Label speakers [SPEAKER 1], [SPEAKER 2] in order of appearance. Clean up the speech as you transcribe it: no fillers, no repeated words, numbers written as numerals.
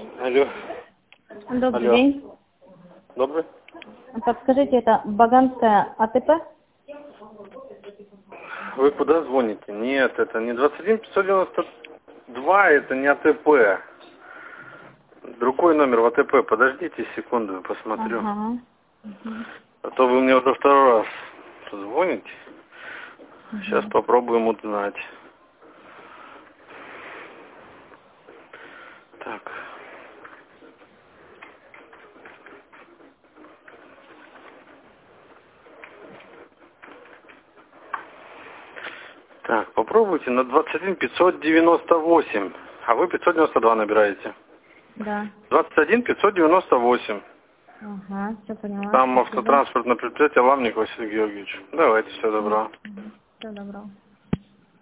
[SPEAKER 1] Алло.
[SPEAKER 2] Добрый
[SPEAKER 1] Алло.
[SPEAKER 2] день.
[SPEAKER 1] Добрый.
[SPEAKER 2] Подскажите, это Баганская АТП?
[SPEAKER 1] Вы куда звоните? Нет, это не 21592, это не АТП. Другой номер в АТП. Подождите секунду, я посмотрю.
[SPEAKER 2] Ага.
[SPEAKER 1] А то вы мне уже второй раз звоните. Сейчас попробуем узнать. Так. Так, попробуйте на 21598. А вы 592 набираете.
[SPEAKER 2] Да.
[SPEAKER 1] 21598.
[SPEAKER 2] Ага, все поняла.
[SPEAKER 1] Там
[SPEAKER 2] Спасибо.
[SPEAKER 1] автотранспортное предприятие Ламник Василий Георгиевич. Давайте, всего доброго.
[SPEAKER 2] Всего доброго.